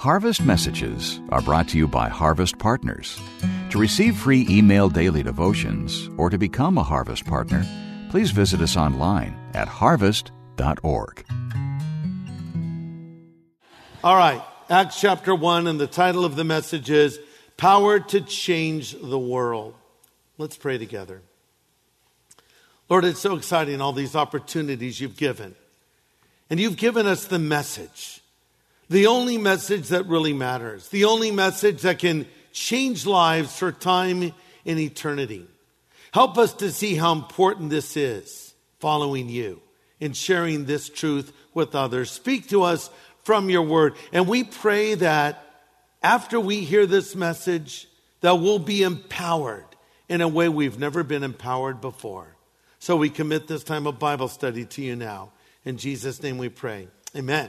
Harvest Messages are brought to you by Harvest Partners. To receive free email daily devotions or to become a Harvest Partner, please visit us online at harvest.org. All right, Acts chapter 1, and the title of the message is Power to Change the World. Let's pray together. Lord, it's so exciting, all these opportunities you've given. And you've given us the message, the only message that really matters, the only message that can change lives for time and eternity. Help us to see how important this is, following you and sharing this truth with others. Speak to us from your word. And we pray that after we hear this message, that we'll be empowered in a way we've never been empowered before. So we commit this time of Bible study to you now. In Jesus' name we pray. Amen.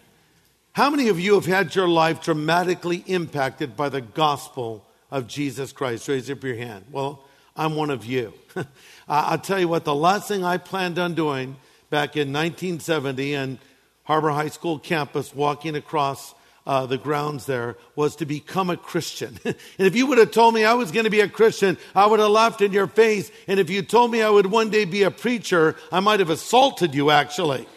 How many of you have had your life dramatically impacted by the gospel of Jesus Christ? Raise up your hand. Well, I'm one of you. I'll tell you what, the last thing I planned on doing back in 1970 on Harbor High School campus, walking across the grounds there, was to become a Christian. And if you would have told me I was going to be a Christian, I would have laughed in your face. And if you told me I would one day be a preacher, I might have assaulted you, actually.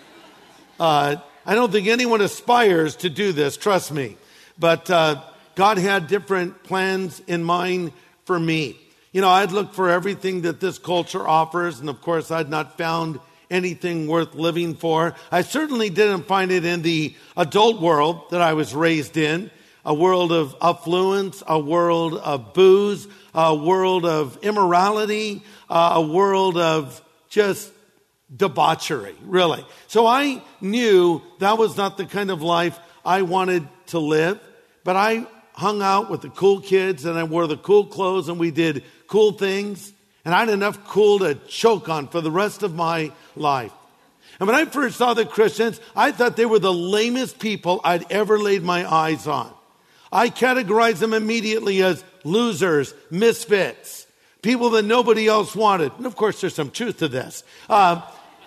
I don't think anyone aspires to do this, trust me. But God had different plans in mind for me. You know, I'd looked for everything that this culture offers, and of course I'd not found anything worth living for. I certainly didn't find it in the adult world that I was raised in, a world of affluence, a world of booze, a world of immorality, a world of just debauchery, really. So I knew that was not the kind of life I wanted to live, but I hung out with the cool kids and I wore the cool clothes and we did cool things. And I had enough cool to choke on for the rest of my life. And when I first saw the Christians, I thought they were the lamest people I'd ever laid my eyes on. I categorized them immediately as losers, misfits, people that nobody else wanted. And of course, there's some truth to this. And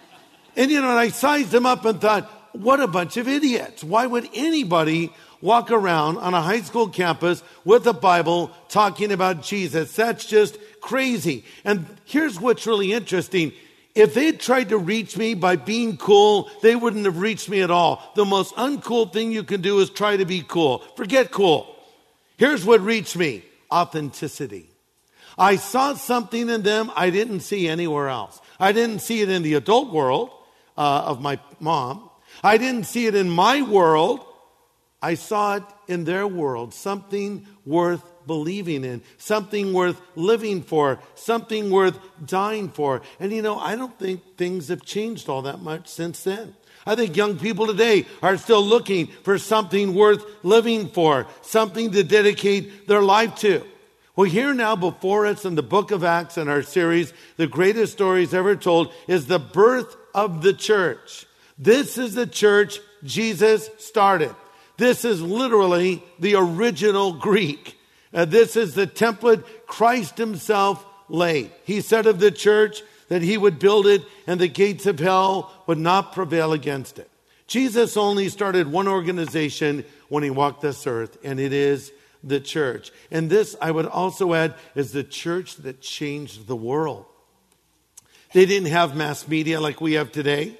I sized them up and thought, what a bunch of idiots. Why would anybody walk around on a high school campus with a Bible talking about Jesus? That's just crazy. And here's what's really interesting. If they'd tried to reach me by being cool, they wouldn't have reached me at all. The most uncool thing you can do is try to be cool. Forget cool. Here's what reached me: authenticity. I saw something in them I didn't see anywhere else. I didn't see it in the adult world of my mom. I didn't see it in my world. I saw it in their world, something worth believing in, something worth living for, something worth dying for. And I don't think things have changed all that much since then. I think young people today are still looking for something worth living for, something to dedicate their life to. Well, here now before us in the book of Acts in our series, The Greatest Stories Ever Told, is the birth of the church. This is the church Jesus started. This is literally the original Greek. This is the template Christ himself laid. He said of the church that he would build it and the gates of hell would not prevail against it. Jesus only started one organization when he walked this earth, and it is the church. And this, I would also add, is the church that changed the world. They didn't have mass media like we have today.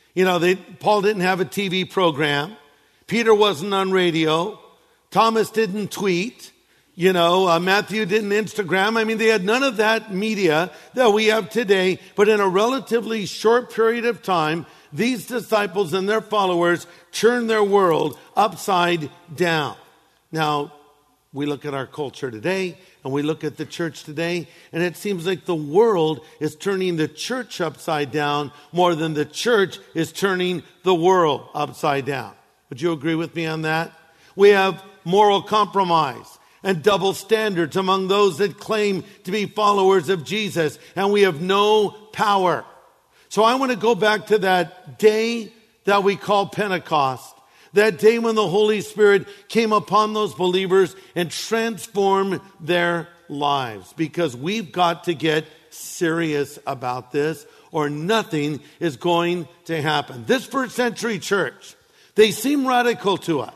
Paul didn't have a TV program. Peter wasn't on radio. Thomas didn't tweet. Matthew didn't Instagram. They had none of that media that we have today. But in a relatively short period of time, these disciples and their followers turned their world upside down. Now, we look at our culture today and we look at the church today, and it seems like the world is turning the church upside down more than the church is turning the world upside down. Would you agree with me on that? We have moral compromise and double standards among those that claim to be followers of Jesus, and we have no power. So I want to go back to that day that we call Pentecost, that day when the Holy Spirit came upon those believers and transformed their lives, because we've got to get serious about this or nothing is going to happen. This first century church, they seem radical to us,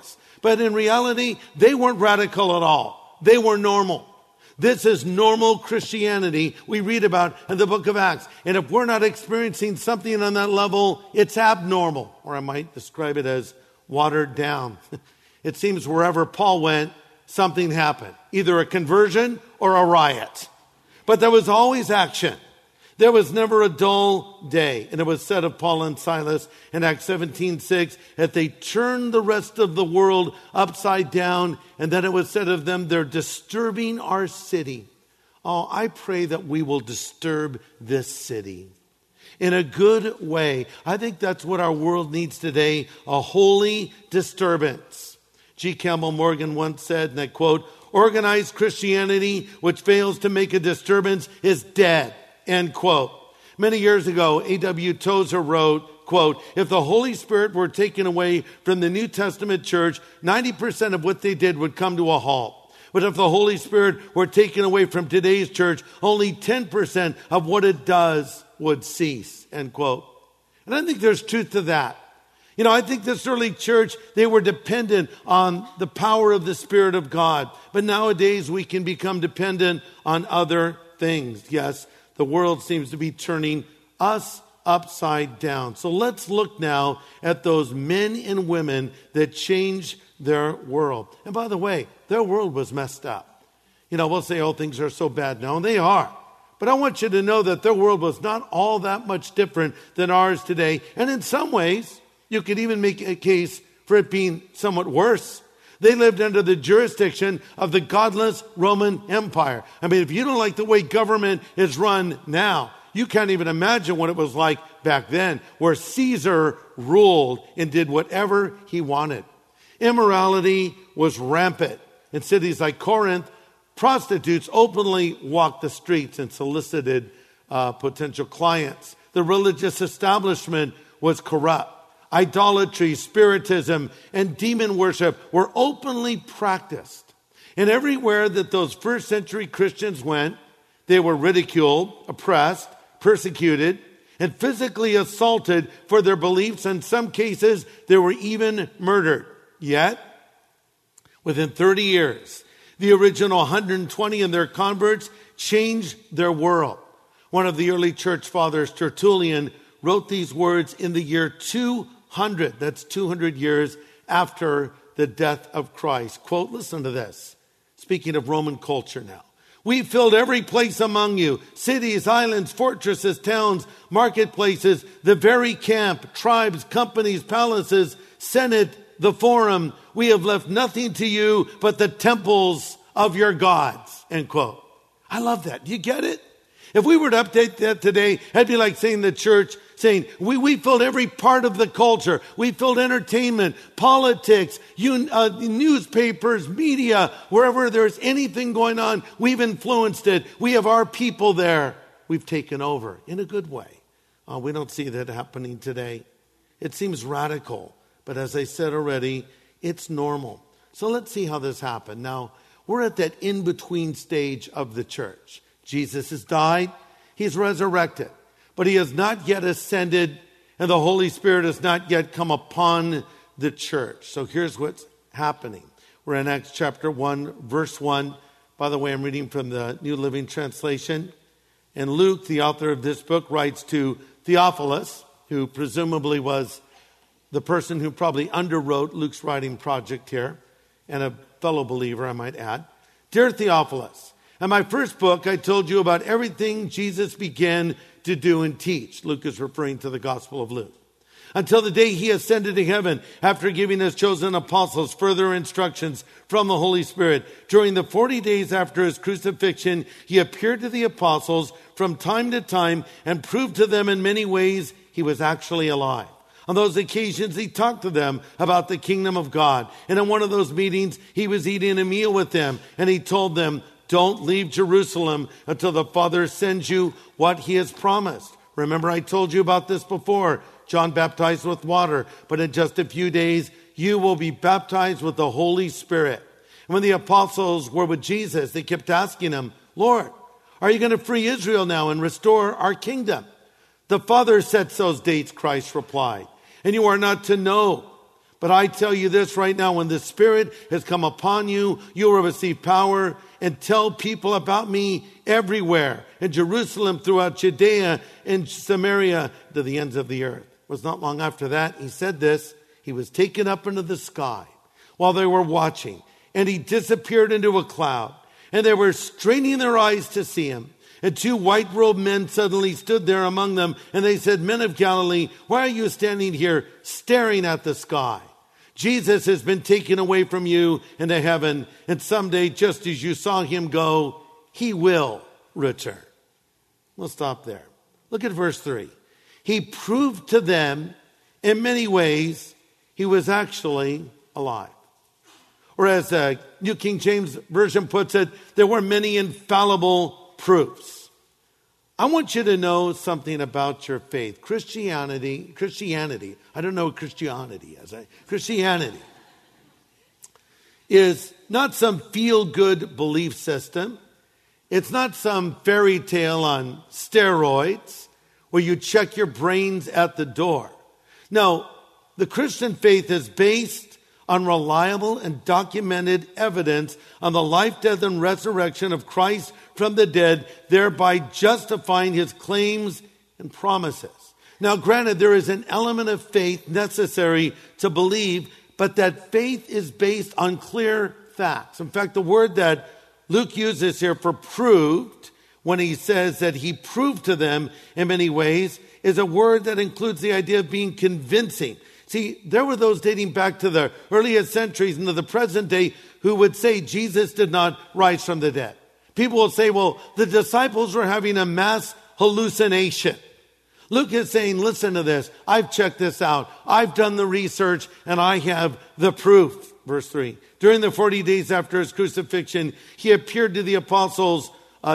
But in reality, they weren't radical at all. They were normal. This is normal Christianity we read about in the book of Acts. And if we're not experiencing something on that level, it's abnormal. Or I might describe it as watered down. It seems wherever Paul went, something happened. Either a conversion or a riot. But there was always action. There was never a dull day. And it was said of Paul and Silas in Acts 17:6 that they turned the rest of the world upside down. And then it was said of them, they're disturbing our city. Oh, I pray that we will disturb this city in a good way. I think that's what our world needs today, a holy disturbance. G. Campbell Morgan once said, and I quote, "Organized Christianity, which fails to make a disturbance, is dead." End quote. Many years ago, A.W. Tozer wrote, quote, "If the Holy Spirit were taken away from the New Testament church, 90% of what they did would come to a halt. But if the Holy Spirit were taken away from today's church, only 10% of what it does would cease." End quote. And I think there's truth to that. You know, I think this early church, they were dependent on the power of the Spirit of God. But nowadays we can become dependent on other things. Yes, the world seems to be turning us upside down. So let's look now at those men and women that changed their world. And by the way, their world was messed up. You know, we'll say, oh, things are so bad now, and they are. But I want you to know that their world was not all that much different than ours today. And in some ways, you could even make a case for it being somewhat worse. They lived under the jurisdiction of the godless Roman Empire. I mean, if you don't like the way government is run now, you can't even imagine what it was like back then, where Caesar ruled and did whatever he wanted. Immorality was rampant. In cities like Corinth, prostitutes openly walked the streets and solicited potential clients. The religious establishment was corrupt. Idolatry, spiritism, and demon worship were openly practiced. And everywhere that those first century Christians went, they were ridiculed, oppressed, persecuted, and physically assaulted for their beliefs. In some cases, they were even murdered. Yet, within 30 years, the original 120 and their converts changed their world. One of the early church fathers, Tertullian, wrote these words in the year 200. That's 200 years after the death of Christ. Quote, listen to this. Speaking of Roman culture now. "We filled every place among you, cities, islands, fortresses, towns, marketplaces, the very camp, tribes, companies, palaces, senate, the forum. We have left nothing to you but the temples of your gods." End quote. I love that. Do you get it? If we were to update that today, that'd be like saying the church, saying, we filled every part of the culture. We filled entertainment, politics, newspapers, media, wherever there's anything going on, we've influenced it. We have our people there. We've taken over in a good way. We don't see that happening today. It seems radical, but as I said already, it's normal. So let's see how this happened. Now, we're at that in-between stage of the church. Jesus has died. He's resurrected. But he has not yet ascended, and the Holy Spirit has not yet come upon the church. So here's what's happening. We're in Acts chapter 1, verse 1. By the way, I'm reading from the New Living Translation. And Luke, the author of this book, writes to Theophilus, who presumably was the person who probably underwrote Luke's writing project here, and a fellow believer, I might add. "Dear Theophilus, in my first book, I told you about everything Jesus began to do and teach." Luke is referring to the Gospel of Luke. "Until the day he ascended to heaven, after giving his chosen apostles further instructions from the Holy Spirit. During the 40 days after his crucifixion, he appeared to the apostles from time to time and proved to them in many ways he was actually alive. On those occasions, he talked to them about the kingdom of God. And in one of those meetings, he was eating a meal with them, and he told them, 'Don't leave Jerusalem until the Father sends you what he has promised.' Remember, I told you about this before. John baptized with water, but in just a few days, you will be baptized with the Holy Spirit." And when the apostles were with Jesus, they kept asking him, "Lord, are you going to free Israel now and restore our kingdom?" "The Father sets those dates," Christ replied, "and you are not to know. But I tell you this right now, when the Spirit has come upon you, you will receive power and tell people about me everywhere, in Jerusalem, throughout Judea, and Samaria, to the ends of the earth. It was not long after that he said this. He was taken up into the sky while they were watching, and he disappeared into a cloud. And they were straining their eyes to see him. And two white-robed men suddenly stood there among them, and they said, "Men of Galilee, why are you standing here staring at the sky? Jesus has been taken away from you into heaven, and someday, just as you saw him go, he will return." We'll stop there. Look at verse 3. He proved to them in many ways he was actually alive. Or as the New King James Version puts it, there were many infallible proofs. I want you to know something about your faith. Christianity, I don't know what Christianity is. Christianity is not some feel-good belief system. It's not some fairy tale on steroids where you check your brains at the door. No, the Christian faith is based on reliable and documented evidence on the life, death, and resurrection of Christ from the dead, thereby justifying his claims and promises. Now, granted, there is an element of faith necessary to believe, but that faith is based on clear facts. In fact, the word that Luke uses here for proved, when he says that he proved to them in many ways, is a word that includes the idea of being convincing. See, there were those dating back to the earliest centuries into the present day who would say Jesus did not rise from the dead. People will say, well, the disciples were having a mass hallucination. Luke is saying, listen to this. I've checked this out. I've done the research and I have the proof. Verse 3. During the 40 days after his crucifixion, he appeared to the apostles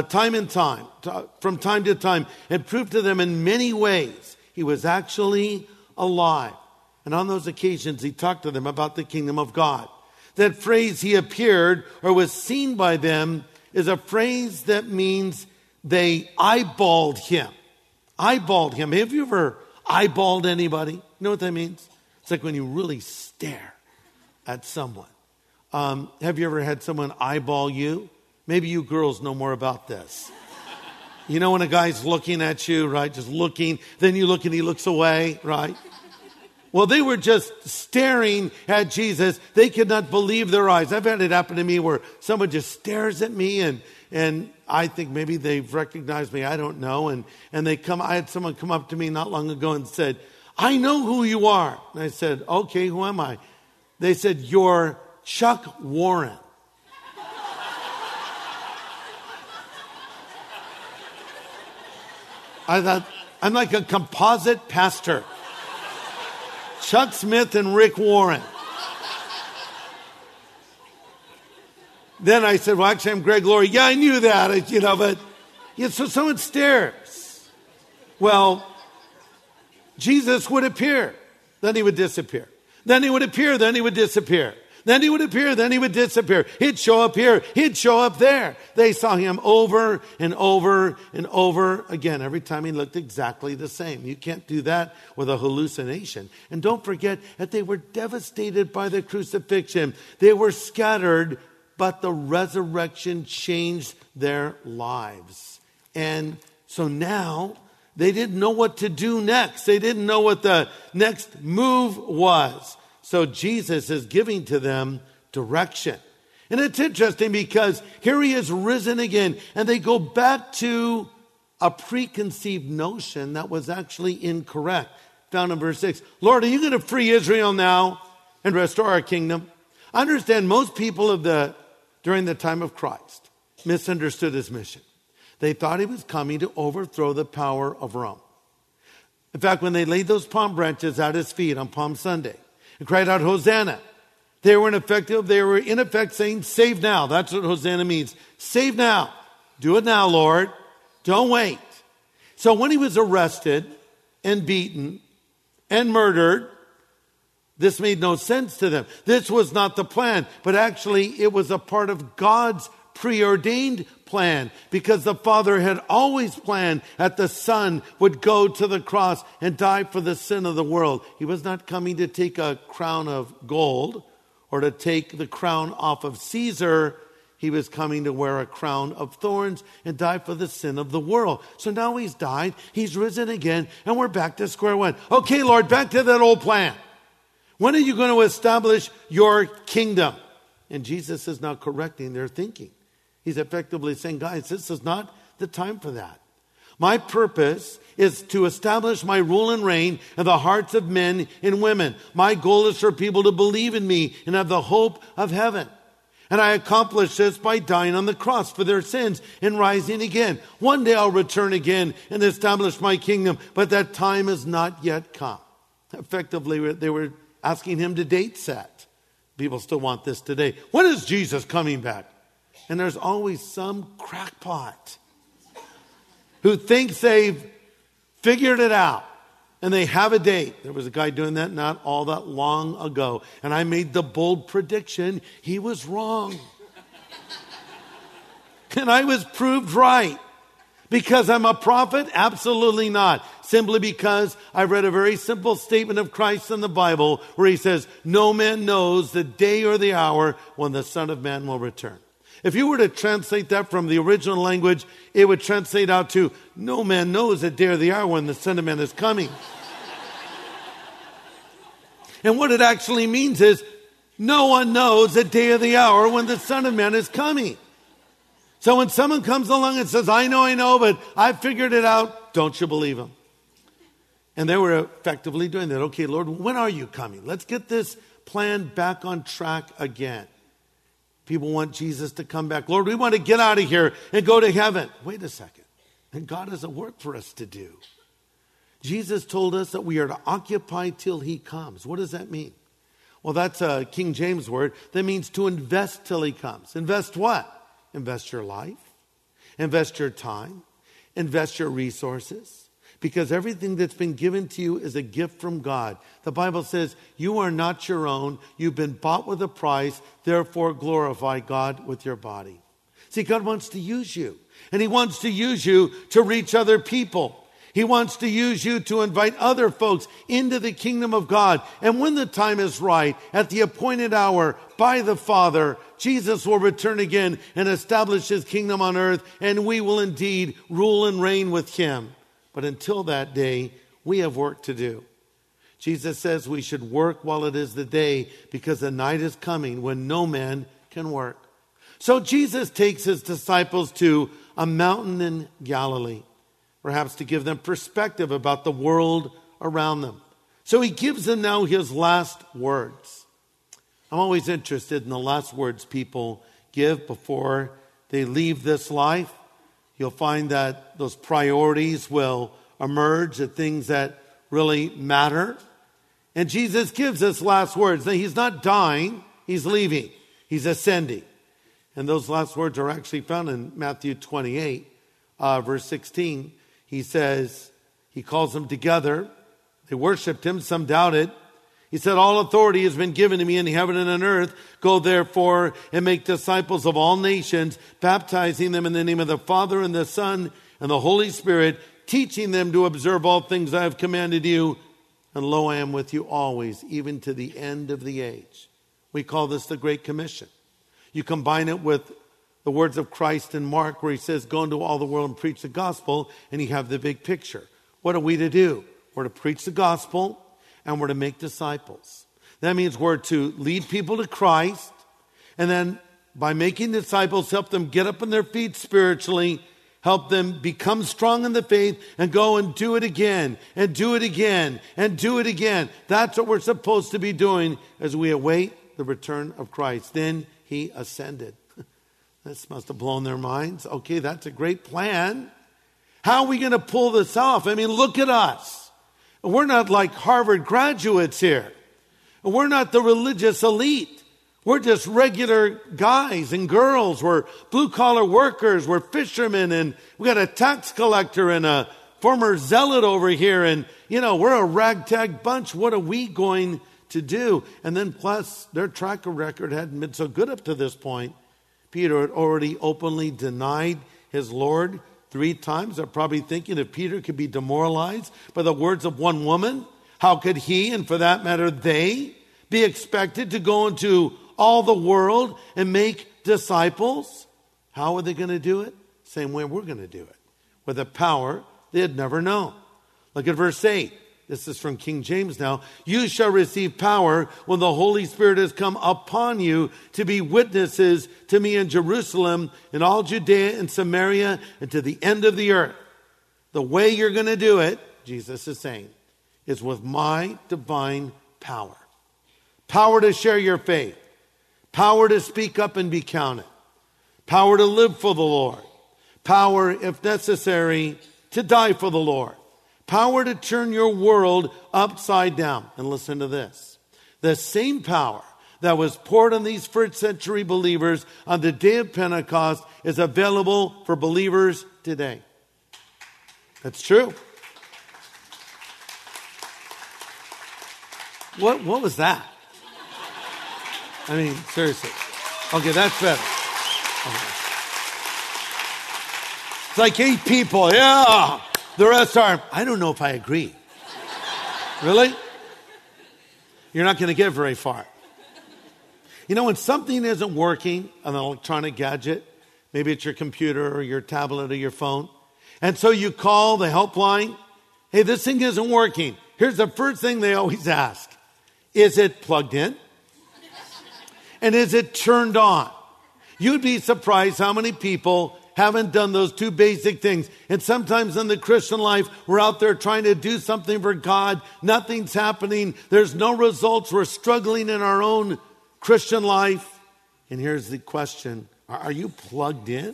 from time to time, and proved to them in many ways he was actually alive. And on those occasions, he talked to them about the kingdom of God. That phrase, he appeared or was seen by them, is a phrase that means they eyeballed him. Eyeballed him. Have you ever eyeballed anybody? You know what that means? It's like when you really stare at someone. Have you ever had someone eyeball you? Maybe you girls know more about this. You know when a guy's looking at you, right? Just looking. Then you look and he looks away, right? Well, they were just staring at Jesus. They could not believe their eyes. I've had it happen to me where someone just stares at me and I think maybe they've recognized me. I don't know. And I had someone come up to me not long ago and said, "I know who you are." And I said, "Okay, who am I?" They said, "You're Chuck Warren." I thought, I'm like a composite pastor. Chuck Smith and Rick Warren. Then I said, well, actually, I'm Greg Laurie. Yeah, I knew that, but so someone stares. Well, Jesus would appear, then he would disappear. Then he would appear, then he would disappear. Then he would appear, then he would disappear. He'd show up here, he'd show up there. They saw him over and over and over again. Every time he looked exactly the same. You can't do that with a hallucination. And don't forget that they were devastated by the crucifixion. They were scattered, but the resurrection changed their lives. And so now they didn't know what to do next. They didn't know what the next move was. So Jesus is giving to them direction. And it's interesting because here he is risen again. And they go back to a preconceived notion that was actually incorrect. Found in verse 6. Lord, are you going to free Israel now and restore our kingdom? I understand most people during the time of Christ misunderstood his mission. They thought he was coming to overthrow the power of Rome. In fact, when they laid those palm branches at his feet on Palm Sunday, and cried out, Hosanna. They were in effect saying, save now. That's what Hosanna means. Save now. Do it now, Lord. Don't wait. So when he was arrested and beaten and murdered, this made no sense to them. This was not the plan, but actually it was a part of God's preordained plan, because the Father had always planned that the Son would go to the cross and die for the sin of the world. He was not coming to take a crown of gold or to take the crown off of Caesar. He was coming to wear a crown of thorns and die for the sin of the world. So now he's died, he's risen again, and we're back to square one. Okay, Lord, back to that old plan. When are you going to establish your kingdom? And Jesus is now correcting their thinking. He's effectively saying, guys, this is not the time for that. My purpose is to establish my rule and reign in the hearts of men and women. My goal is for people to believe in me and have the hope of heaven. And I accomplish this by dying on the cross for their sins and rising again. One day I'll return again and establish my kingdom, but that time has not yet come. Effectively, they were asking him to date set. People still want this today. When is Jesus coming back? And there's always some crackpot who thinks they've figured it out and they have a date. There was a guy doing that not all that long ago, and I made the bold prediction he was wrong. And I was proved right. Because I'm a prophet? Absolutely not. Simply because I read a very simple statement of Christ in the Bible where he says, no man knows the day or the hour when the Son of Man will return. If you were to translate that from the original language, it would translate out to, no man knows the day or the hour when the Son of Man is coming. And what it actually means is, no one knows the day or the hour when the Son of Man is coming. So when someone comes along and says, I know, but I figured it out, don't you believe him? And they were effectively doing that. Okay, Lord, when are you coming? Let's get this plan back on track again. People want Jesus to come back. Lord, we want to get out of here and go to heaven. Wait a second. And God has a work for us to do. Jesus told us that we are to occupy till he comes. What does that mean? Well, that's a King James word. That means to invest till he comes. Invest what? Invest your life, invest your time, invest your resources, because everything that's been given to you is a gift from God. The Bible says you are not your own. You've been bought with a price. Therefore, glorify God with your body. See, God wants to use you, and he wants to use you to reach other people. He wants to use you to invite other folks into the kingdom of God. And when the time is right, at the appointed hour by the Father, Jesus will return again and establish his kingdom on earth, and we will indeed rule and reign with him. But until that day, we have work to do. Jesus says we should work while it is the day, because the night is coming when no man can work. So Jesus takes his disciples to a mountain in Galilee, perhaps to give them perspective about the world around them. So he gives them now his last words. I'm always interested in the last words people give before they leave this life. You'll find that those priorities will emerge, the things that really matter. And Jesus gives us last words. Now, he's not dying, he's leaving, he's ascending. And those last words are actually found in Matthew 28, verse 16. He says, he calls them together. They worshiped him, some doubted. He said, all authority has been given to me in heaven and on earth. Go therefore and make disciples of all nations, baptizing them in the name of the Father and the Son and the Holy Spirit, teaching them to observe all things I have commanded you. And lo, I am with you always, even to the end of the age. We call this the Great Commission. You combine it with the words of Christ in Mark, where he says, go into all the world and preach the gospel, and you have the big picture. What are we to do? We're to preach the gospel, and we're to make disciples. That means we're to lead people to Christ, and then by making disciples, help them get up on their feet spiritually, help them become strong in the faith, and go and do it again, and do it again, and do it again. That's what we're supposed to be doing as we await the return of Christ. Then he ascended. This must have blown their minds. Okay, that's a great plan. How are we going to pull this off? I mean, look at us. We're not like Harvard graduates here. We're not the religious elite. We're just regular guys and girls. We're blue-collar workers. We're fishermen. And we got a tax collector and a former zealot over here. And, we're a ragtag bunch. What are we going to do? And then plus, their track record hadn't been so good up to this point, Peter had already openly denied his Lord 3 times. They're probably thinking if Peter could be demoralized by the words of one woman, how could he, and for that matter they, be expected to go into all the world and make disciples? How are they going to do it? Same way we're going to do it, with a power they had never known. Look at verse 8. This is from King James now. You shall receive power when the Holy Spirit has come upon you to be witnesses to me in Jerusalem, in all Judea and Samaria, and to the end of the earth. The way you're going to do it, Jesus is saying, is with my divine power. Power to share your faith. Power to speak up and be counted. Power to live for the Lord. Power, if necessary, to die for the Lord. Power to turn your world upside down. And listen to this. The same power that was poured on these first century believers on the day of Pentecost is available for believers today. That's true. What was that? I mean, seriously. Okay, that's better. Okay. It's like 8 people. Yeah. The rest are, I don't know if I agree. Really? You're not going to get very far. You know, when something isn't working, an electronic gadget, maybe it's your computer or your tablet or your phone, and so you call the helpline, hey, this thing isn't working. Here's the first thing they always ask. Is it plugged in? And is it turned on? You'd be surprised how many people haven't done those 2 basic things. And sometimes in the Christian life, we're out there trying to do something for God. Nothing's happening. There's no results. We're struggling in our own Christian life. And here's the question. Are you plugged in?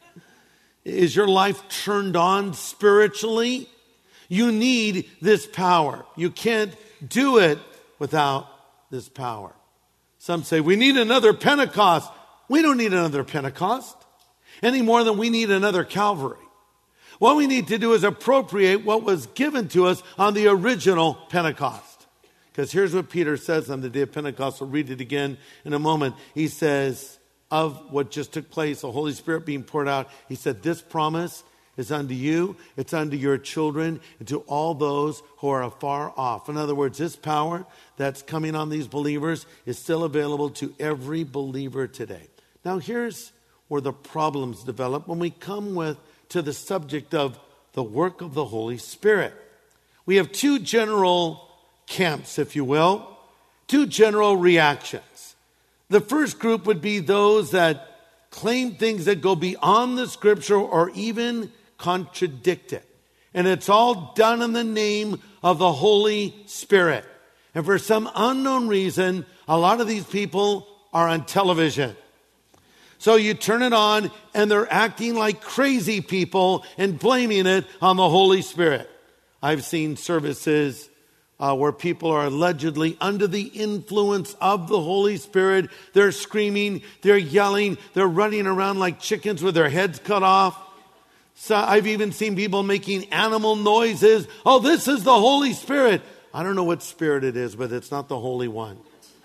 Is your life turned on spiritually? You need this power. You can't do it without this power. Some say, we need another Pentecost. We don't need another Pentecost any more than we need another Calvary. What we need to do is appropriate what was given to us on the original Pentecost. Because here's what Peter says on the day of Pentecost. We'll read it again in a moment. He says, of what just took place, the Holy Spirit being poured out, he said, this promise is unto you, it's unto your children, and to all those who are afar off. In other words, this power that's coming on these believers is still available to every believer today. Now here's where the problems develop when we come to the subject of the work of the Holy Spirit. We have 2 general camps, if you will, 2 general reactions. The first group would be those that claim things that go beyond the Scripture or even contradict it. And it's all done in the name of the Holy Spirit. And for some unknown reason, a lot of these people are on television. So you turn it on and they're acting like crazy people and blaming it on the Holy Spirit. I've seen services where people are allegedly under the influence of the Holy Spirit. They're screaming, they're yelling, they're running around like chickens with their heads cut off. So I've even seen people making animal noises. Oh, this is the Holy Spirit. I don't know what spirit it is, but it's not the Holy One.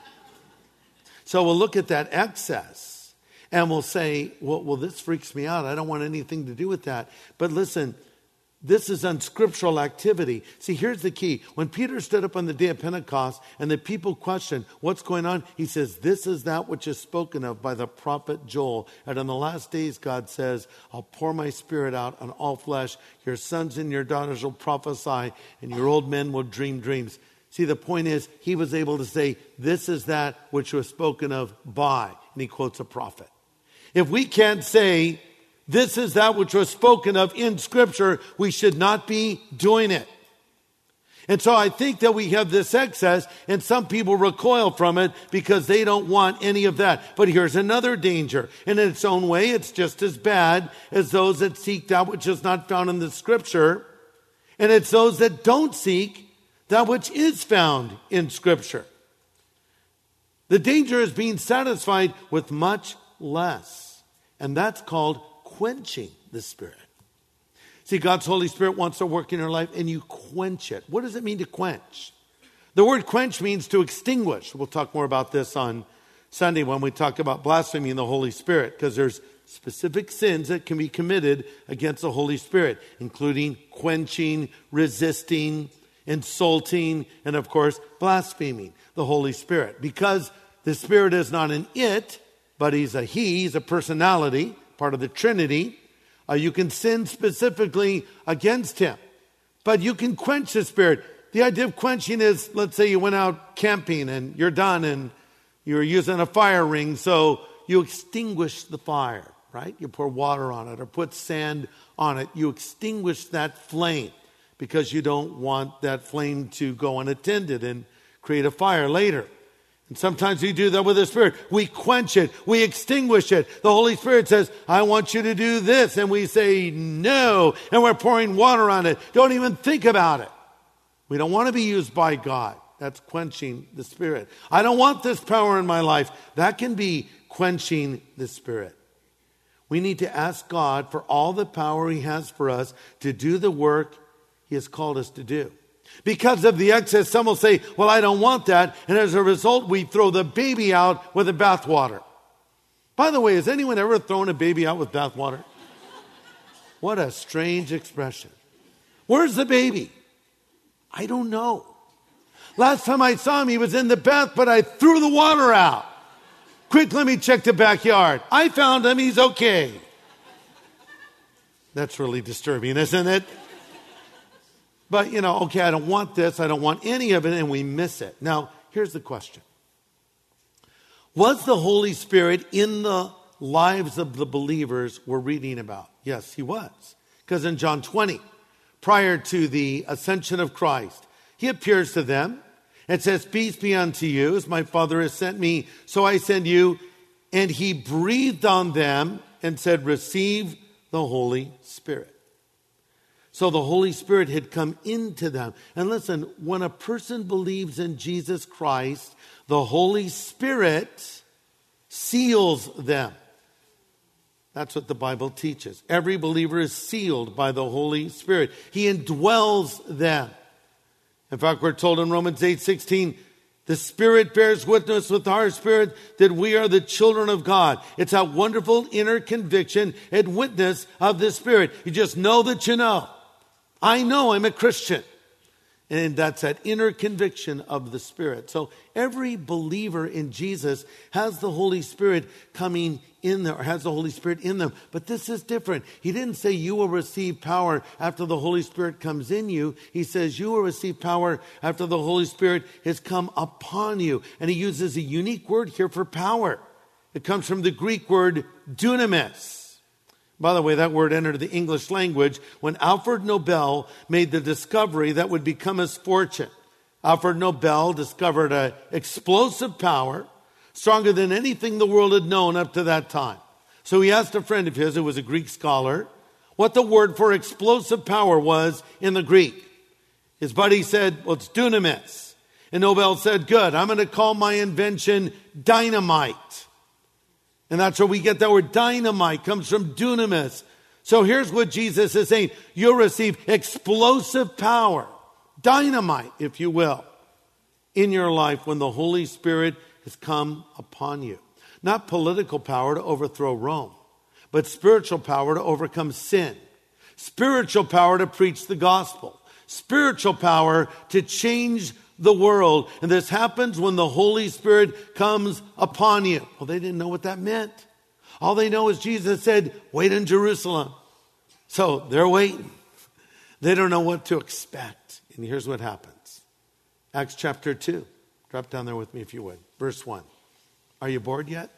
So we'll look at that excess. And we'll say, well, this freaks me out. I don't want anything to do with that. But listen, this is unscriptural activity. See, here's the key. When Peter stood up on the day of Pentecost and the people questioned what's going on, he says, this is that which is spoken of by the prophet Joel. And in the last days, God says, I'll pour my Spirit out on all flesh. Your sons and your daughters will prophesy, and your old men will dream dreams. See, the point is, he was able to say, this is that which was spoken of by, and he quotes a prophet. If we can't say, this is that which was spoken of in Scripture, we should not be doing it. And so I think that we have this excess, and some people recoil from it because they don't want any of that. But here's another danger. And in its own way, it's just as bad as those that seek that which is not found in the Scripture. And it's those that don't seek that which is found in Scripture. The danger is being satisfied with much less. And that's called quenching the Spirit. See, God's Holy Spirit wants to work in your life and you quench it. What does it mean to quench? The word quench means to extinguish. We'll talk more about this on Sunday when we talk about blaspheming the Holy Spirit, because there's specific sins that can be committed against the Holy Spirit, including quenching, resisting, insulting, and of course, blaspheming the Holy Spirit. Because the Spirit is not an it, but he's a personality, part of the Trinity. You can sin specifically against him, but you can quench the Spirit. The idea of quenching is, let's say you went out camping and you're done and you're using a fire ring, so you extinguish the fire, right? You pour water on it or put sand on it. You extinguish that flame because you don't want that flame to go unattended and create a fire later. And sometimes we do that with the Spirit. We quench it. We extinguish it. The Holy Spirit says, I want you to do this. And we say no. And we're pouring water on it. Don't even think about it. We don't want to be used by God. That's quenching the Spirit. I don't want this power in my life. That can be quenching the Spirit. We need to ask God for all the power he has for us to do the work he has called us to do. Because of the excess, some will say, well, I don't want that. And as a result, we throw the baby out with the bathwater. By the way, has anyone ever thrown a baby out with bathwater? What a strange expression. Where's the baby? I don't know. Last time I saw him, he was in the bath, but I threw the water out. Quick, let me check the backyard. I found him. He's okay. That's really disturbing, isn't it? But, okay, I don't want this. I don't want any of it, and we miss it. Now, here's the question. Was the Holy Spirit in the lives of the believers we're reading about? Yes, he was. Because in John 20, prior to the ascension of Christ, he appears to them and says, peace be unto you, as my Father has sent me, so I send you. And he breathed on them and said, receive the Holy Spirit. So the Holy Spirit had come into them. And listen, when a person believes in Jesus Christ, the Holy Spirit seals them. That's what the Bible teaches. Every believer is sealed by the Holy Spirit. He indwells them. In fact, we're told in Romans 8:16, the Spirit bears witness with our spirit that we are the children of God. It's a wonderful inner conviction and witness of the Spirit. You just know that you know. I know I'm a Christian. And that's that inner conviction of the Spirit. So every believer in Jesus has the Holy Spirit coming in there, or has the Holy Spirit in them. But this is different. He didn't say you will receive power after the Holy Spirit comes in you. He says you will receive power after the Holy Spirit has come upon you. And he uses a unique word here for power. It comes from the Greek word dunamis. By the way, that word entered the English language when Alfred Nobel made the discovery that would become his fortune. Alfred Nobel discovered an explosive power stronger than anything the world had known up to that time. So he asked a friend of his, who was a Greek scholar, what the word for explosive power was in the Greek. His buddy said, well, it's dunamis. And Nobel said, good, I'm going to call my invention dynamite. And that's where we get that word dynamite, comes from dunamis. So here's what Jesus is saying. You'll receive explosive power, dynamite, if you will, in your life when the Holy Spirit has come upon you. Not political power to overthrow Rome, but spiritual power to overcome sin. Spiritual power to preach the gospel. Spiritual power to change the world. And this happens when the Holy Spirit comes upon you. Well, they didn't know what that meant. All they know is Jesus said, wait in Jerusalem. So they're waiting. They don't know what to expect. And here's what happens. Acts chapter 2. Drop down there with me if you would. Verse 1. Are you bored yet?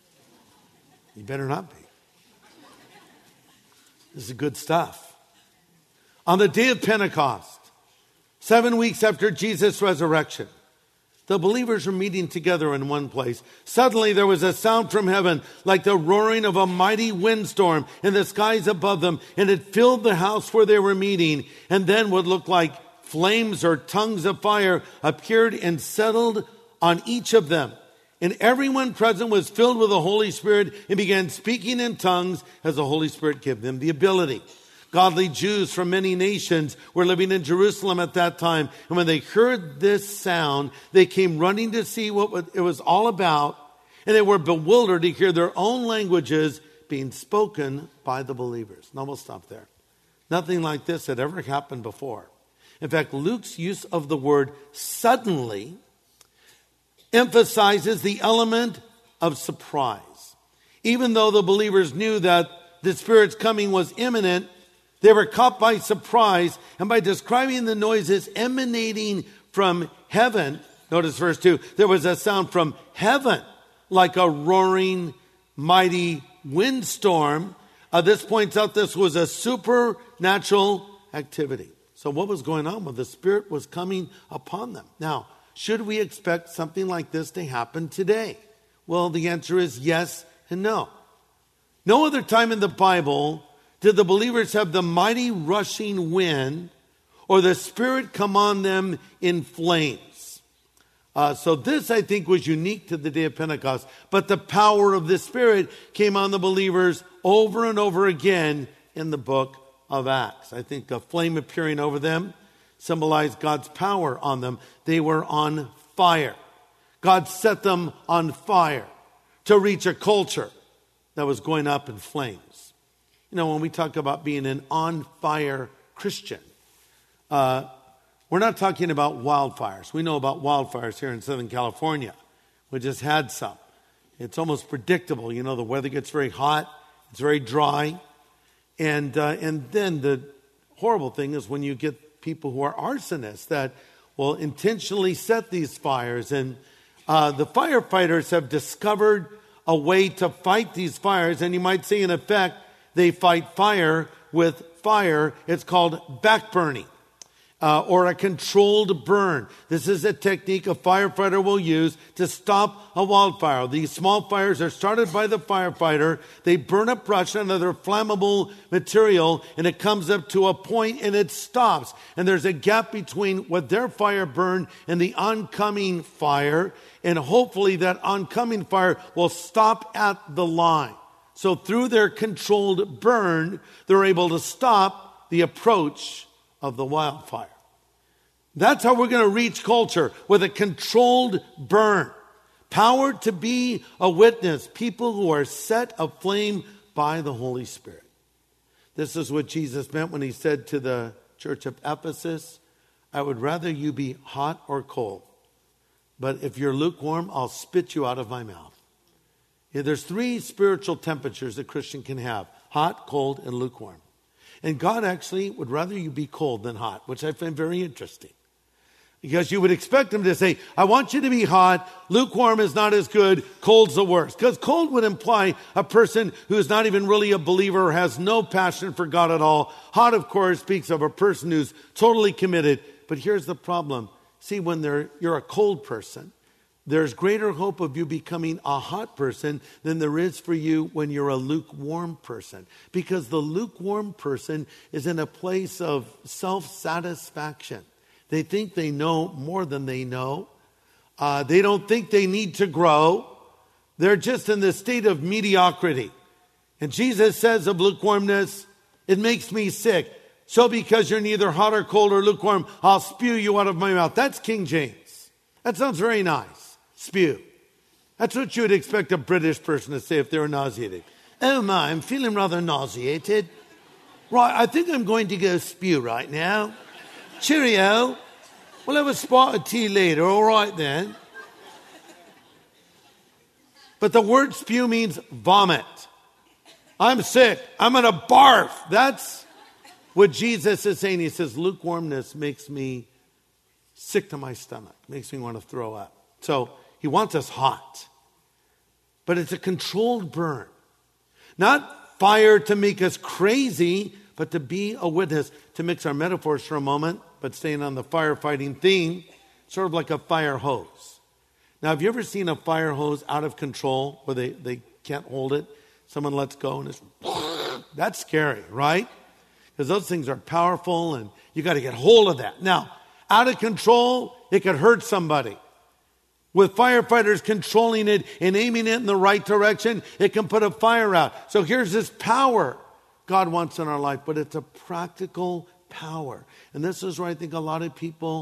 You better not be. This is good stuff. On the day of Pentecost, 7 weeks after Jesus' resurrection, the believers were meeting together in one place. Suddenly there was a sound from heaven like the roaring of a mighty windstorm in the skies above them, and it filled the house where they were meeting. And then what looked like flames or tongues of fire appeared and settled on each of them. And everyone present was filled with the Holy Spirit and began speaking in tongues as the Holy Spirit gave them the ability. Godly Jews from many nations were living in Jerusalem at that time. And when they heard this sound, they came running to see what it was all about. And they were bewildered to hear their own languages being spoken by the believers. Now we'll stop there. Nothing like this had ever happened before. In fact, Luke's use of the word suddenly emphasizes the element of surprise. Even though the believers knew that the Spirit's coming was imminent, they were caught by surprise, and by describing the noises emanating from heaven, notice verse 2, there was a sound from heaven like a roaring, mighty windstorm. This points out this was a supernatural activity. So what was going on? Well, the Spirit was coming upon them. Now, should we expect something like this to happen today? Well, the answer is yes and no. No other time in the Bible did the believers have the mighty rushing wind or the Spirit come on them in flames. So this, I think, was unique to the day of Pentecost. But the power of the Spirit came on the believers over and over again in the book of Acts. I think a flame appearing over them symbolized God's power on them. They were on fire. God set them on fire to reach a culture that was going up in flames. You know, when we talk about being an on-fire Christian, we're not talking about wildfires. We know about wildfires here in Southern California. We just had some. It's almost predictable. You know, the weather gets very hot. It's very dry. And then the horrible thing is when you get people who are arsonists that will intentionally set these fires. And the firefighters have discovered a way to fight these fires. And you might say, in effect, they fight fire with fire. It's called backburning. Or a controlled burn. This is a technique a firefighter will use to stop a wildfire. These small fires are started by the firefighter. They burn up brush and other flammable material, and it comes up to a point and it stops. And there's a gap between what their fire burned and the oncoming fire, and hopefully that oncoming fire will stop at the line. So through their controlled burn, they're able to stop the approach of the wildfire. That's how we're going to reach culture, with a controlled burn. Power to be a witness. People who are set aflame by the Holy Spirit. This is what Jesus meant when he said to the church of Ephesus, I would rather you be hot or cold. But if you're lukewarm, I'll spit you out of my mouth. Yeah, there's 3 spiritual temperatures a Christian can have. Hot, cold, and lukewarm. And God actually would rather you be cold than hot, which I find very interesting. Because you would expect him to say, I want you to be hot, lukewarm is not as good, cold's the worst. Because cold would imply a person who is not even really a believer or has no passion for God at all. Hot, of course, speaks of a person who's totally committed. But here's the problem. See, when you're a cold person, there's greater hope of you becoming a hot person than there is for you when you're a lukewarm person. Because the lukewarm person is in a place of self-satisfaction. They think they know more than they know. They don't think they need to grow. They're just in this state of mediocrity. And Jesus says of lukewarmness, it makes me sick. So because you're neither hot or cold or lukewarm, I'll spew you out of my mouth. That's King James. That sounds very nice. Spew. That's what you would expect a British person to say if they were nauseated. Oh my, I'm feeling rather nauseated. Right, I think I'm going to go spew right now. Cheerio. We'll have a spot of tea later. All right then. But the word spew means vomit. I'm sick. I'm going to barf. That's what Jesus is saying. He says, lukewarmness makes me sick to my stomach. Makes me want to throw up. So he wants us hot. But it's a controlled burn. Not fire to make us crazy, but to be a witness. To mix our metaphors for a moment, but staying on the firefighting theme, sort of like a fire hose. Now, have you ever seen a fire hose out of control where they can't hold it? Someone lets go and it's... That's scary, right? Because those things are powerful and you got to get hold of that. Now, out of control, it could hurt somebody. With firefighters controlling it and aiming it in the right direction, it can put a fire out. So here's this power God wants in our life, but it's a practical power. And this is where I think a lot of people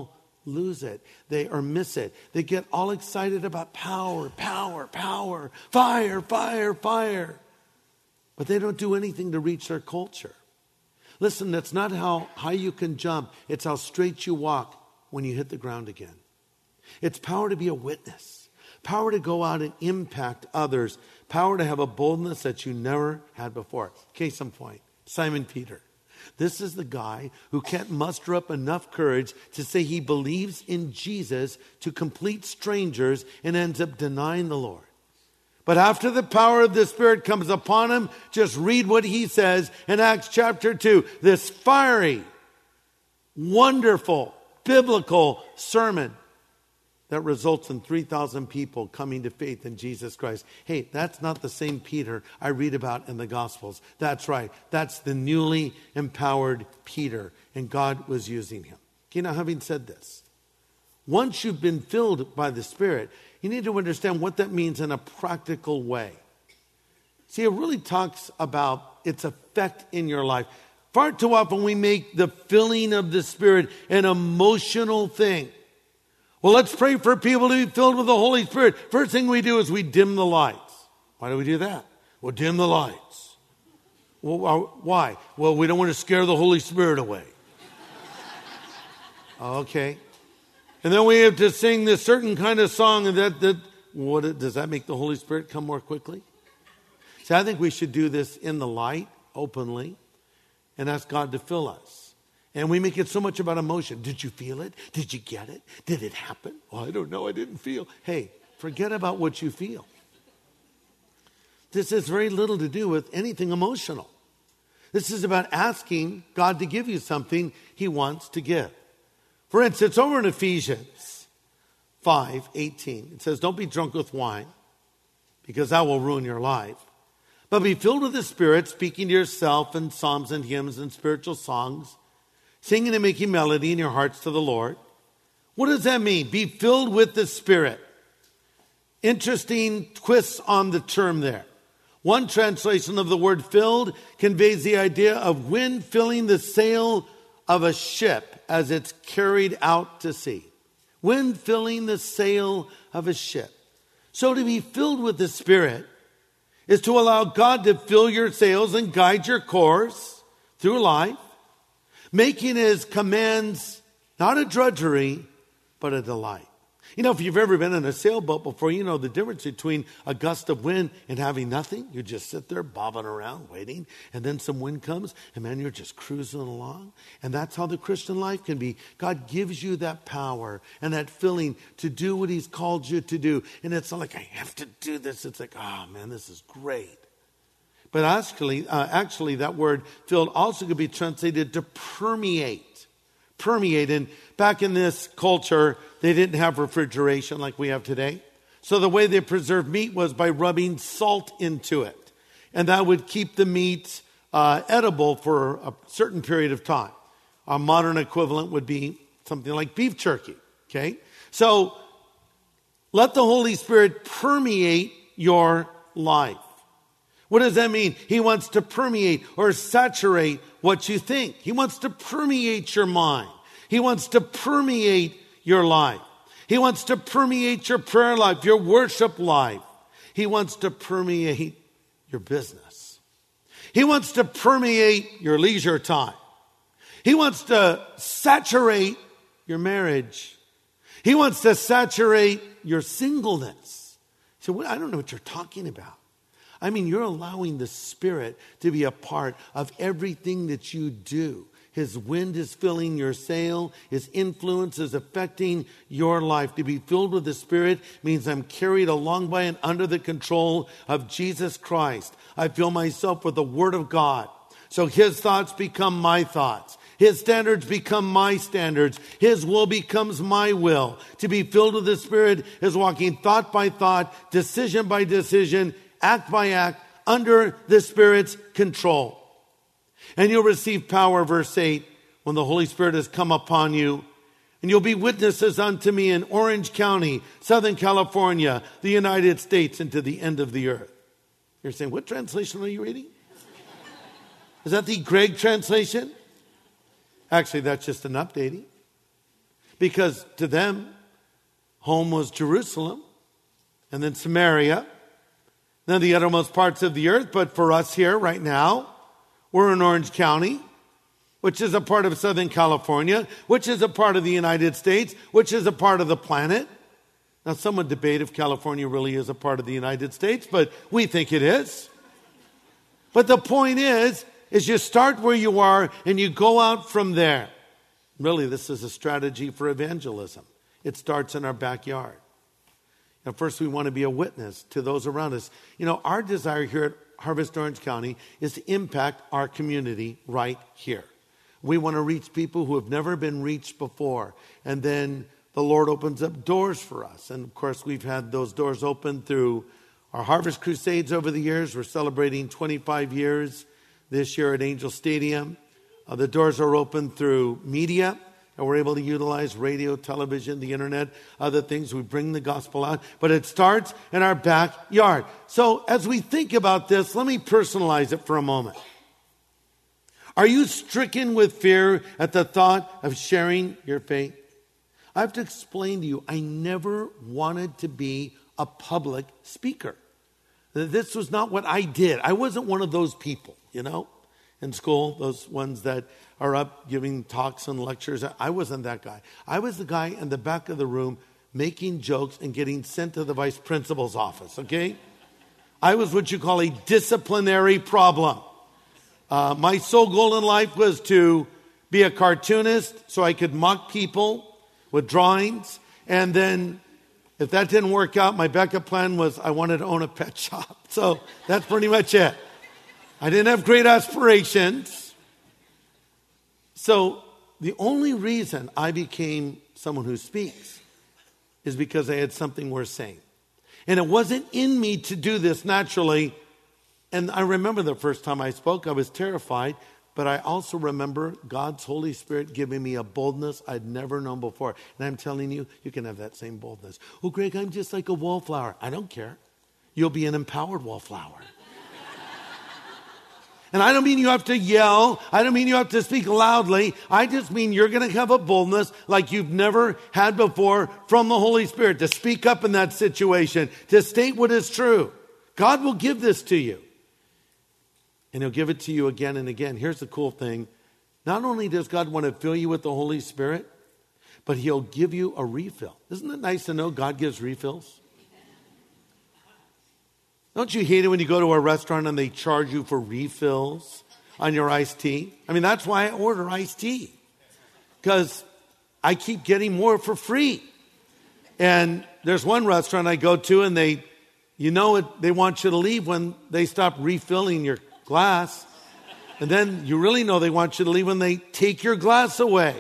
lose it. They or miss it. They get all excited about power, power, power, fire, fire, fire. But they don't do anything to reach their culture. Listen, that's not how high you can jump. It's how straight you walk when you hit the ground again. It's power to be a witness. Power to go out and impact others. Power to have a boldness that you never had before. Case in point, Simon Peter. This is the guy who can't muster up enough courage to say he believes in Jesus to complete strangers and ends up denying the Lord. But after the power of the Spirit comes upon him, just read what he says in Acts chapter 2. This fiery, wonderful, biblical sermon that results in 3,000 people coming to faith in Jesus Christ. Hey, that's not the same Peter I read about in the Gospels. That's right. That's the newly empowered Peter, and God was using him. Okay, now having said this, once you've been filled by the Spirit, you need to understand what that means in a practical way. See, it really talks about its effect in your life. Far too often we make the filling of the Spirit an emotional thing. Well, let's pray for people to be filled with the Holy Spirit. First thing we do is we dim the lights. Why do we do that? Well, dim the lights. Well, why? Well, we don't want to scare the Holy Spirit away. Okay. And then we have to sing this certain kind of song, and does that make the Holy Spirit come more quickly? See, I think we should do this in the light, openly, and ask God to fill us. And we make it so much about emotion. Did you feel it? Did you get it? Did it happen? Well, I don't know. I didn't feel. Hey, forget about what you feel. This has very little to do with anything emotional. This is about asking God to give you something He wants to give. For instance, over in Ephesians 5:18, it says, don't be drunk with wine, because that will ruin your life. But be filled with the Spirit, speaking to yourself in psalms and hymns and spiritual songs, singing and making melody in your hearts to the Lord. What does that mean? Be filled with the Spirit. Interesting twists on the term there. One translation of the word filled conveys the idea of wind filling the sail of a ship as it's carried out to sea. Wind filling the sail of a ship. So to be filled with the Spirit is to allow God to fill your sails and guide your course through life, making His commands not a drudgery, but a delight. You know, if you've ever been in a sailboat before, you know the difference between a gust of wind and having nothing. You just sit there bobbing around waiting, and then some wind comes, and man, you're just cruising along. And that's how the Christian life can be. God gives you that power and that filling to do what He's called you to do. And it's not like, I have to do this. It's like, oh man, this is great. But actually, that word filled also could be translated to permeate. Permeate. And back in this culture, they didn't have refrigeration like we have today. So the way they preserved meat was by rubbing salt into it. And that would keep the meat edible for a certain period of time. A modern equivalent would be something like beef jerky. Okay? So let the Holy Spirit permeate your life. What does that mean? He wants to permeate or saturate what you think. He wants to permeate your mind. He wants to permeate your life. He wants to permeate your prayer life, your worship life. He wants to permeate your business. He wants to permeate your leisure time. He wants to saturate your marriage. He wants to saturate your singleness. So I don't know what you're talking about. I mean, you're allowing the Spirit to be a part of everything that you do. His wind is filling your sail. His influence is affecting your life. To be filled with the Spirit means I'm carried along by and under the control of Jesus Christ. I fill myself with the Word of God. So His thoughts become my thoughts. His standards become my standards. His will becomes my will. To be filled with the Spirit is walking thought by thought, decision by decision, act by act, under the Spirit's control. And you'll receive power, verse 8, when the Holy Spirit has come upon you. And you'll be witnesses unto me in Orange County, Southern California, the United States, and to the end of the earth. You're saying, what translation are you reading? Is that the Gregg translation? Actually, that's just an updating. because to them, home was Jerusalem, and then Samaria, then the uttermost parts of the earth. But for us here right now, we're in Orange County, which is a part of Southern California, which is a part of the United States, which is a part of the planet. Now, some would debate if California really is a part of the United States, but we think it is. But the point is you start where you are and you go out from there. Really, this is a strategy for evangelism. It starts in our backyard. Now, first, we want to be a witness to those around us. You know, our desire here at Harvest Orange County is to impact our community right here. We want to reach people who have never been reached before. And then the Lord opens up doors for us. And of course, we've had those doors open through our Harvest Crusades over the years. We're celebrating 25 years this year at Angel Stadium. The doors are open through media, and we're able to utilize radio, television, the internet, other things. We bring the gospel out, but it starts in our backyard. So as we think about this, let me personalize it for a moment. Are you stricken with fear at the thought of sharing your faith? I have to explain to you, I never wanted to be a public speaker. This was not what I did. I wasn't one of those people, you know, in school, those ones that are up giving talks and lectures. I wasn't that guy. I was the guy in the back of the room making jokes and getting sent to the vice principal's office, okay? I was what you call a disciplinary problem. My sole goal in life was to be a cartoonist so I could mock people with drawings. And then if that didn't work out, my backup plan was I wanted to own a pet shop. So that's pretty much it. I didn't have great aspirations. So the only reason I became someone who speaks is because I had something worth saying. And it wasn't in me to do this naturally. And I remember the first time I spoke, I was terrified. But I also remember God's Holy Spirit giving me a boldness I'd never known before. And I'm telling you, you can have that same boldness. Oh, Greg, I'm just like a wallflower. I don't care. You'll be an empowered wallflower. And I don't mean you have to yell. I don't mean you have to speak loudly. I just mean you're going to have a boldness like you've never had before from the Holy Spirit to speak up in that situation, to state what is true. God will give this to you. And He'll give it to you again and again. Here's the cool thing. Not only does God want to fill you with the Holy Spirit, but He'll give you a refill. Isn't it nice to know God gives refills? Don't you hate it when you go to a restaurant and they charge you for refills on your iced tea? I mean, that's why I order iced tea. Because I keep getting more for free. And there's one restaurant I go to and they want you to leave when they stop refilling your glass. And then you really know they want you to leave when they take your glass away.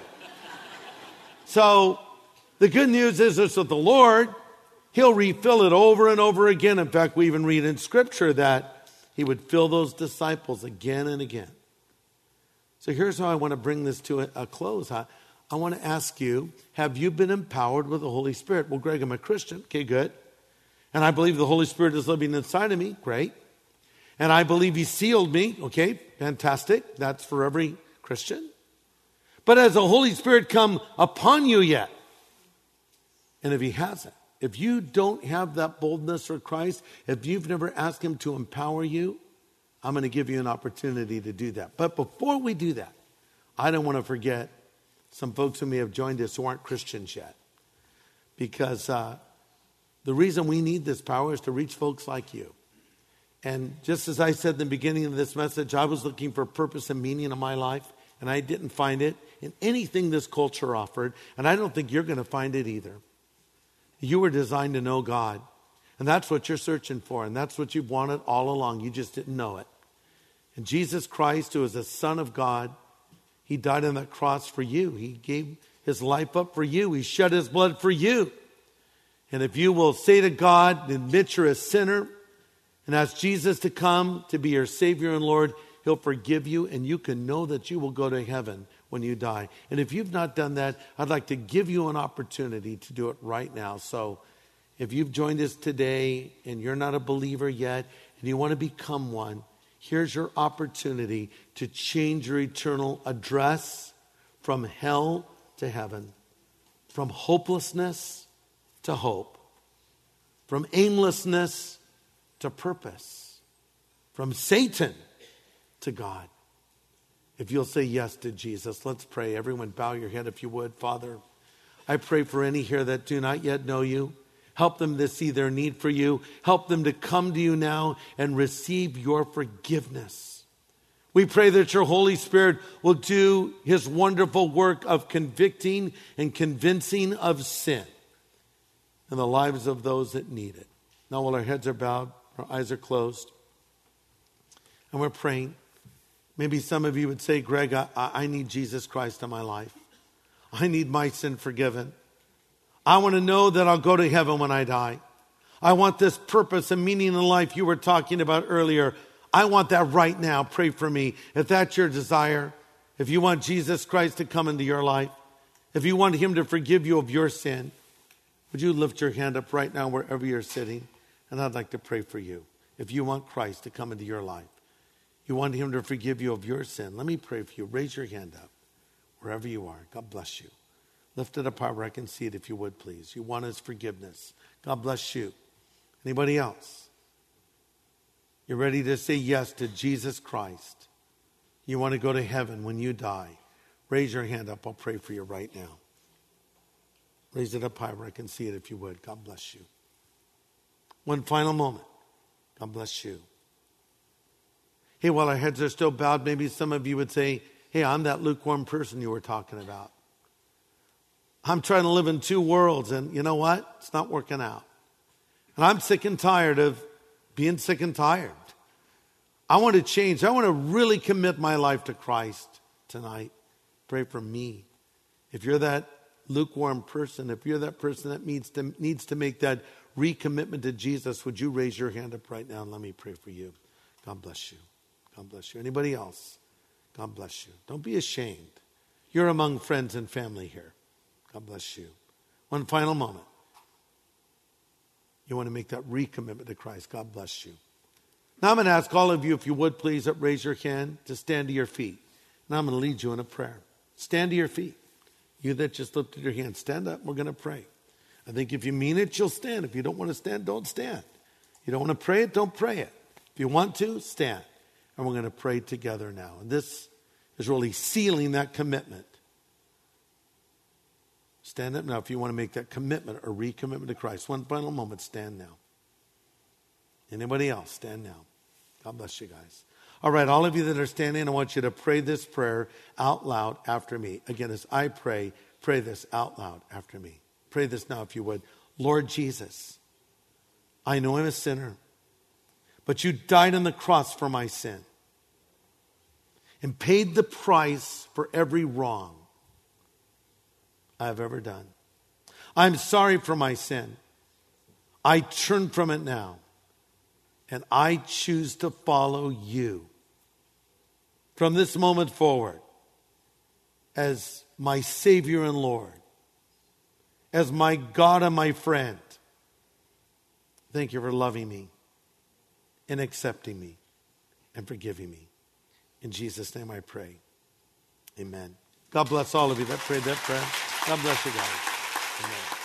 So the good news is with the Lord, He'll refill it over and over again. In fact, we even read in Scripture that He would fill those disciples again and again. So here's how I want to bring this to a close. I want to ask you, have you been empowered with the Holy Spirit? Well, Greg, I'm a Christian. Okay, good. And I believe the Holy Spirit is living inside of me. Great. And I believe He sealed me. Okay, fantastic. That's for every Christian. But has the Holy Spirit come upon you yet? And if He hasn't, if you don't have that boldness for Christ, if you've never asked Him to empower you, I'm going to give you an opportunity to do that. But before we do that, I don't want to forget some folks who may have joined us who aren't Christians yet. Because the reason we need this power is to reach folks like you. And just as I said in the beginning of this message, I was looking for purpose and meaning in my life, and I didn't find it in anything this culture offered, and I don't think you're going to find it either. You were designed to know God, and that's what you're searching for, and that's what you've wanted all along. You just didn't know it. And Jesus Christ, who is the Son of God, He died on that cross for you. He gave His life up for you. He shed His blood for you. And if you will say to God, admit you're a sinner, and ask Jesus to come to be your Savior and Lord, He'll forgive you, and you can know that you will go to heaven when you die. And if you've not done that, I'd like to give you an opportunity to do it right now. So if you've joined us today and you're not a believer yet and you want to become one, here's your opportunity to change your eternal address from hell to heaven. from hopelessness to hope, from aimlessness to purpose, from Satan to God. If you'll say yes to Jesus, let's pray. Everyone bow your head if you would. Father, I pray for any here that do not yet know you. Help them to see their need for you. Help them to come to you now and receive your forgiveness. We pray that your Holy Spirit will do his wonderful work of convicting and convincing of sin in the lives of those that need it. Now, while our heads are bowed, our eyes are closed, and we're praying, maybe some of you would say, Greg, I need Jesus Christ in my life. I need my sin forgiven. I want to know that I'll go to heaven when I die. I want this purpose and meaning in life you were talking about earlier. I want that right now. Pray for me. If that's your desire, if you want Jesus Christ to come into your life, if you want him to forgive you of your sin, would you lift your hand up right now wherever you're sitting? And I'd like to pray for you. If you want Christ to come into your life, you want him to forgive you of your sin, let me pray for you. Raise your hand up wherever you are. God bless you. Lift it up high where I can see it if you would, please. You want his forgiveness. God bless you. Anybody else? You're ready to say yes to Jesus Christ. You want to go to heaven when you die. Raise your hand up. I'll pray for you right now. Raise it up high where I can see it if you would. God bless you. One final moment. God bless you. Hey, while our heads are still bowed, maybe some of you would say, hey, I'm that lukewarm person you were talking about. I'm trying to live in two worlds, and you know what? It's not working out. And I'm sick and tired of being sick and tired. I want to change. I want to really commit my life to Christ tonight. Pray for me. If you're that lukewarm person, if you're that person that needs to make that recommitment to Jesus, would you raise your hand up right now and let me pray for you? God bless you. God bless you. Anybody else? God bless you. Don't be ashamed. You're among friends and family here. God bless you. One final moment. You want to make that recommitment to Christ. God bless you. Now I'm going to ask all of you, if you would please, raise your hand to stand to your feet. Now I'm going to lead you in a prayer. Stand to your feet. You that just lifted your hand, stand up. We're going to pray. I think if you mean it, you'll stand. If you don't want to stand, don't stand. You don't want to pray it, don't pray it. If you want to, stand. And we're going to pray together now. And this is really sealing that commitment. Stand up now if you want to make that commitment or recommitment to Christ. One final moment, stand now. Anybody else, stand now. God bless you guys. All right, all of you that are standing, I want you to pray this prayer out loud after me. Again, as I pray this out loud after me. Pray this now if you would. Lord Jesus, I know I'm a sinner, but you died on the cross for my sin and paid the price for every wrong I've ever done. I'm sorry for my sin. I turn from it now, and I choose to follow you from this moment forward as my Savior and Lord, as my God and my friend. Thank you for loving me and accepting me and forgiving me. In Jesus' name I pray. Amen. God bless all of you that prayed that prayer. God bless you guys. Amen.